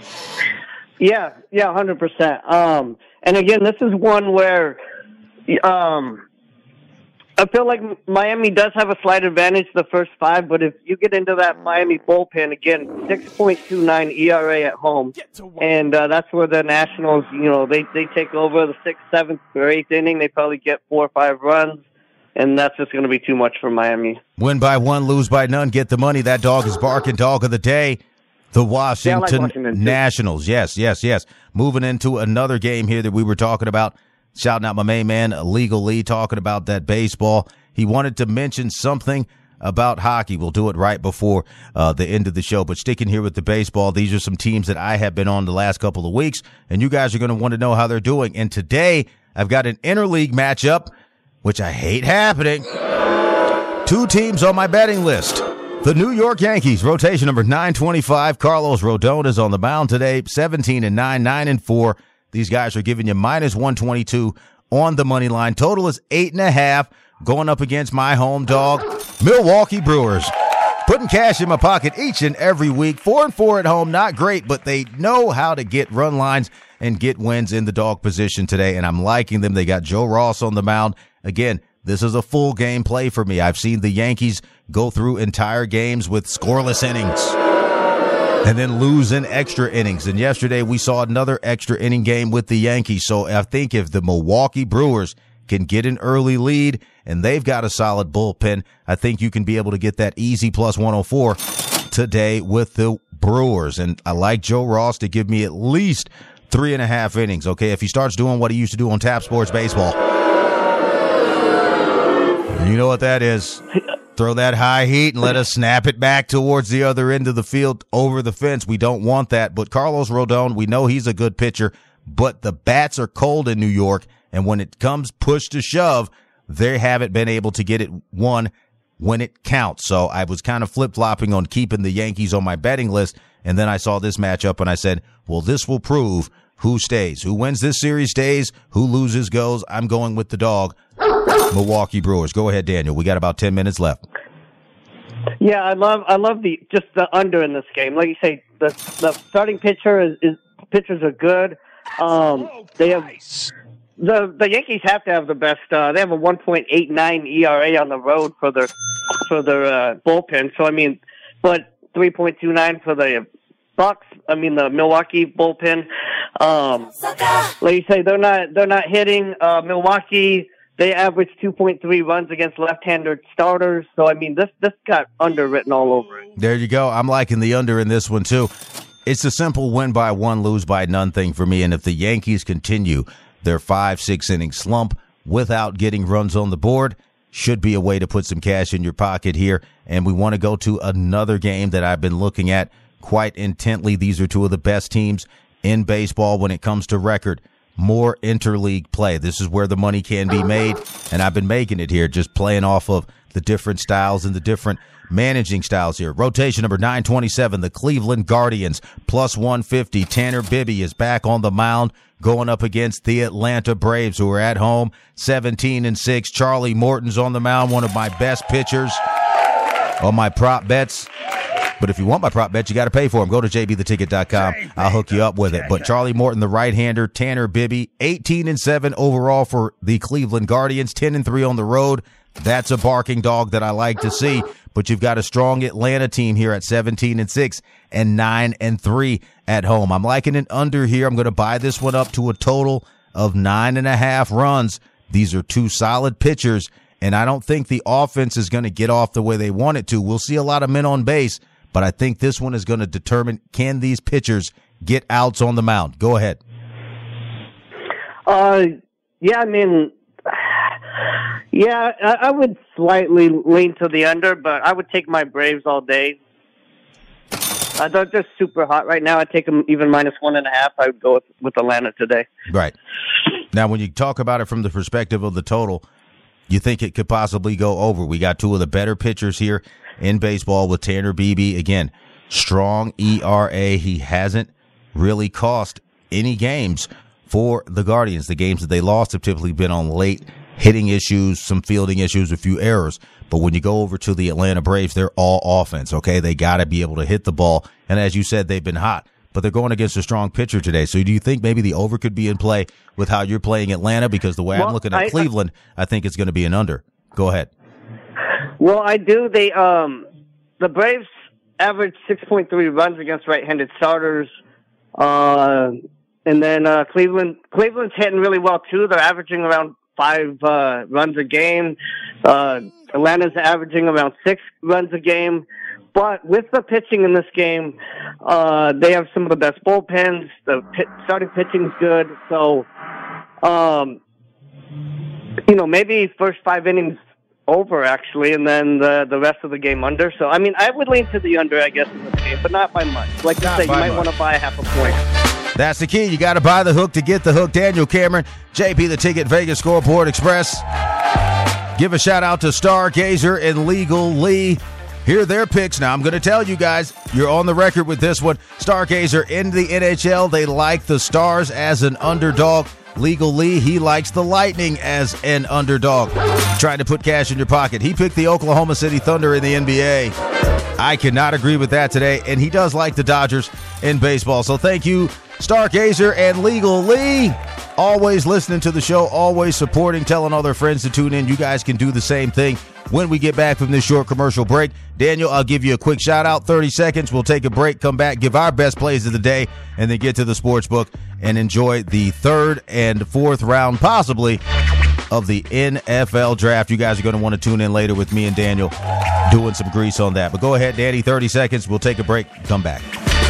yeah, yeah, one hundred percent. Um, and again, this is one where um, I feel like Miami does have a slight advantage the first five, but if you get into that Miami bullpen, again, six point two nine E R A at home, and uh, that's where the Nationals, you know, they, they take over the sixth, seventh, or eighth inning. They probably get four or five runs, and that's just going to be too much for Miami. Win by one, lose by none, get the money. That dog is barking dog of the day. The Washington, yeah, like Washington Nationals. Yes, yes, yes. Moving into another game here that we were talking about. Shouting out my main man, Legal Lee, talking about that baseball. He wanted to mention something about hockey. We'll do it right before uh, the end of the show. But sticking here with the baseball, these are some teams that I have been on the last couple of weeks, and you guys are going to want to know how they're doing. And today, I've got an interleague matchup, which I hate happening. Two teams on my betting list. The New York Yankees, rotation number nine twenty-five. Carlos Rodon is on the mound today, seventeen and nine, nine and four. These guys are giving you minus one twenty-two on the money line. Total is eight and a half, going up against my home dog, Milwaukee Brewers. Putting cash in my pocket each and every week. Four and four at home, not great, but they know how to get run lines and get wins in the dog position today, and I'm liking them. They got Joe Ross on the mound. Again, this is a full game play for me. I've seen the Yankees go through entire games with scoreless innings and then lose in extra innings. And yesterday we saw another extra inning game with the Yankees. So I think if the Milwaukee Brewers can get an early lead and they've got a solid bullpen, I think you can be able to get that easy plus one oh four today with the Brewers. And I like Joe Ross to give me at least three and a half innings. Okay, if he starts doing what he used to do on Tap Sports Baseball, you know what that is. Throw that high heat and let us snap it back towards the other end of the field over the fence. We don't want that. But Carlos Rodon, we know he's a good pitcher, but the bats are cold in New York. And when it comes push to shove, they haven't been able to get it won when it counts. So I was kind of flip-flopping on keeping the Yankees on my betting list. And then I saw this matchup and I said, well, this will prove who stays. Who wins this series stays. Who loses goes. I'm going with the dog, Milwaukee Brewers. Go ahead, Daniel. We got about ten minutes left. Yeah, I love I love the just the under in this game. Like you say, the the starting pitcher is, is pitchers are good. Um, they have the the Yankees have to have the best. Uh, they have a one point eight nine E R A on the road for their for their uh, bullpen. So I mean, but three point two nine for the Bucks, I mean the Milwaukee bullpen. Um, like you say, they're not they're not hitting. Uh, Milwaukee, they average two point three runs against left-handed starters. So I mean, this this got underwritten all over it. There you go. I'm liking the under in this one too. It's a simple win by one, lose by none thing for me. And if the Yankees continue their five, six inning slump without getting runs on the board, should be a way to put some cash in your pocket here. And we want to go to another game that I've been looking at quite intently. These are two of the best teams in baseball when it comes to record. More interleague play. This is where the money can be made, and I've been making it here, just playing off of the different styles and the different managing styles here. Rotation number nine twenty-seven, the Cleveland Guardians, plus one fifty. Tanner Bibby is back on the mound, going up against the Atlanta Braves, who are at home, seventeen and six. Charlie Morton's on the mound, one of my best pitchers on my prop bets. But if you want my prop bet, you got to pay for them. Go to j b the ticket dot com. I'll hook you up with it. But Charlie Morton, the right-hander, Tanner Bibby, eighteen and seven overall for the Cleveland Guardians, ten and three on the road. That's a barking dog that I like to see. But you've got a strong Atlanta team here at seventeen and six and nine and three at home. I'm liking an under here. I'm going to buy this one up to a total of nine and a half runs. These are two solid pitchers, and I don't think the offense is going to get off the way they want it to. We'll see a lot of men on base, but I think this one is going to determine, can these pitchers get outs on the mound? Go ahead. Uh, yeah, I mean, yeah, I, I would slightly lean to the under, but I would take my Braves all day. Uh, they're just super hot right now. I'd take them even minus one and a half. I would go with, with Atlanta today. Right. Now, when you talk about it from the perspective of the total, you think it could possibly go over. We got two of the better pitchers here in baseball with Tanner Bibby. Again, strong E R A. He hasn't really cost any games for the Guardians. The games that they lost have typically been on late hitting issues, some fielding issues, a few errors. But when you go over to the Atlanta Braves, they're all offense, okay? They got to be able to hit the ball. And as you said, they've been hot. But they're going against a strong pitcher today. So do you think maybe the over could be in play with how you're playing Atlanta? Because the way well, I'm looking at I, Cleveland, I think it's going to be an under. Go ahead. Well, I do. They um, the Braves average six point three runs against right-handed starters. Uh, and then uh, Cleveland Cleveland's hitting really well, too. They're averaging around five uh, runs a game. Uh, Atlanta's averaging around six runs a game. But with the pitching in this game, uh, they have some of the best bullpens. The pit, starting pitching's good. So, um, you know, maybe first five innings over, actually, and then the the rest of the game under. So, I mean, I would lean to the under, I guess, in this game, but not by much. Like you say, you might want to buy a half a point. That's the key. You got to buy the hook to get the hook. Daniel Cameron, J P the Ticket, Vegas Scoreboard Express. Give a shout out to Stargazer and Legal Lee. Here are their picks. Now, I'm going to tell you guys, you're on the record with this one. Stargazer in the N H L. They like the Stars as an underdog. Legal Lee, he likes the Lightning as an underdog. Trying to put cash in your pocket. He picked the Oklahoma City Thunder in the N B A. I cannot agree with that today, and he does like the Dodgers in baseball. So thank you, Stargazer and Legal Lee. Always listening to the show, always supporting, telling all their friends to tune in. You guys can do the same thing when we get back from this short commercial break. Daniel, I'll give you a quick shout out, thirty seconds. We'll take a break, come back, give our best plays of the day, and then get to the sports book and enjoy the third and fourth round, possibly, of the N F L draft. You guys are going to want to tune in later with me and Daniel doing some grease on that. But go ahead, Danny, thirty seconds. We'll take a break, come back.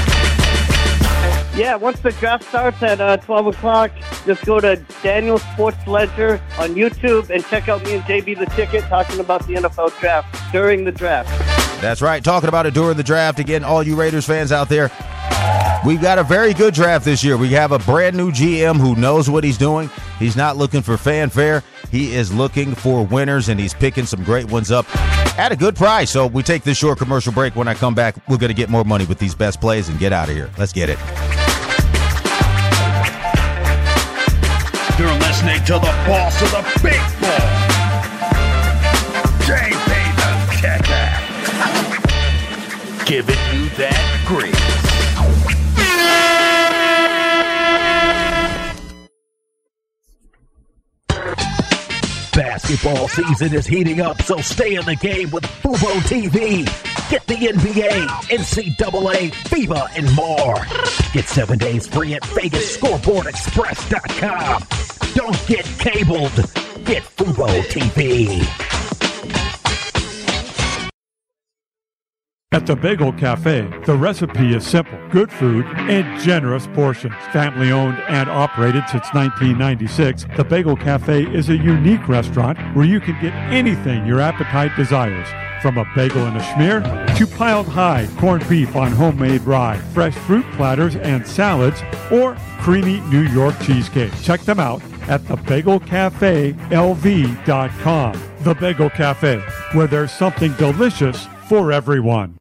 Yeah, once the draft starts at uh, twelve o'clock, just go to Daniel Sports Ledger on YouTube and check out me and J B the Ticket talking about the N F L draft during the draft. That's right, talking about it during the draft. Again, all you Raiders fans out there, we've got a very good draft this year. We have a brand new G M who knows what he's doing. He's not looking for fanfare. He is looking for winners, and he's picking some great ones up at a good price. So we take this short commercial break. When I come back, we're going to get more money with these best plays and get out of here. Let's get it. You're listening to the boss of the big ball, J P the Ticket, giving you that grease. Basketball season is heating up, so stay in the game with Fubo T V. Get the N B A, N C double A, FIBA, and more. Get seven days free at Vegas Scoreboard Express dot com. Don't get cabled. Get Fubo T V. At the Bagel Cafe, the recipe is simple. Good food and generous portions. Family owned and operated since nineteen ninety-six, the Bagel Cafe is a unique restaurant where you can get anything your appetite desires. From a bagel and a schmear to piled high corned beef on homemade rye, fresh fruit platters and salads, or creamy New York cheesecake. Check them out at the bagel cafe L V dot com. The Bagel Cafe, where there's something delicious for everyone.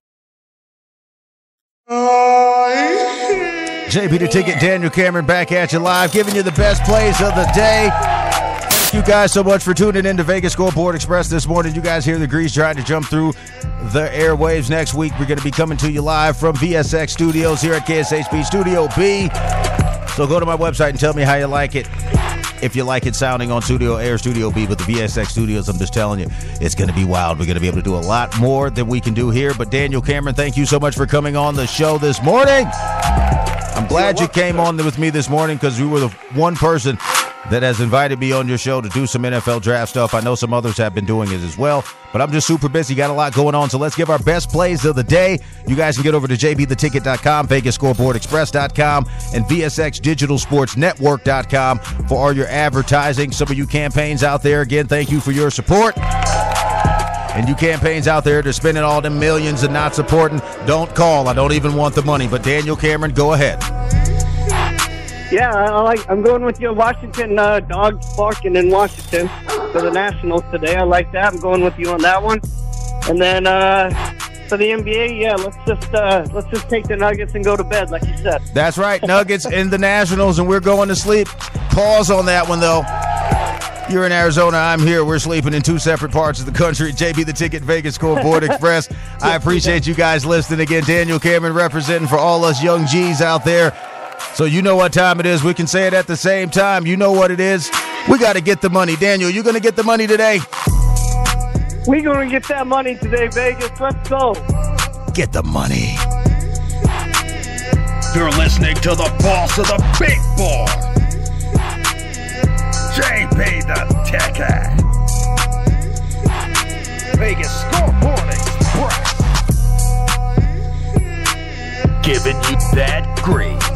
J B the Ticket, Daniel Cameron back at you live, giving you the best plays of the day. Thank you guys so much for tuning in to Vegas Scoreboard Express this morning. You guys hear the grease trying to jump through the airwaves. Next week, we're going to be coming to you live from V S X Studios here at K S H B Studio B. So go to my website and tell me how you like it. If you like it sounding on Studio A or Studio B, but the V S X Studios, I'm just telling you, it's going to be wild. We're going to be able to do a lot more than we can do here. But Daniel Cameron, thank you so much for coming on the show this morning. I'm glad you came on with me this morning because you were the one person that has invited me on your show to do some N F L draft stuff. I know some others have been doing it as well, but I'm just super busy. Got a lot going on, so let's give our best plays of the day. You guys can get over to J B the ticket dot com, Vegas Scoreboard Express dot com, and V S X Digital Sports Network dot com for all your advertising. Some of you campaigns out there, again, thank you for your support. And you campaigns out there that are spending all them millions and not supporting, don't call. I don't even want the money. But Daniel Cameron, go ahead. Yeah, I like. I'm going with your Washington uh, dogs barking in Washington for the Nationals today. I like that. I'm going with you on that one. And then uh, for the N B A, yeah, let's just uh, let's just take the Nuggets and go to bed, like you said. That's right, Nuggets and the Nationals, and we're going to sleep. Pause on that one though. You're in Arizona. I'm here. We're sleeping in two separate parts of the country. J B the Ticket, Vegas Scoreboard Express. I appreciate you guys listening again. Daniel Cameron representing for all us young G's out there. So you know what time it is. We can say it at the same time. You know what it is. We got to get the money. Daniel, you going to get the money today? We're going to get that money today, Vegas. Let's go. Get the money. You're listening to the boss of the big boy, J B the Ticket. Vegas Scoreboard Express. Giving you that grease.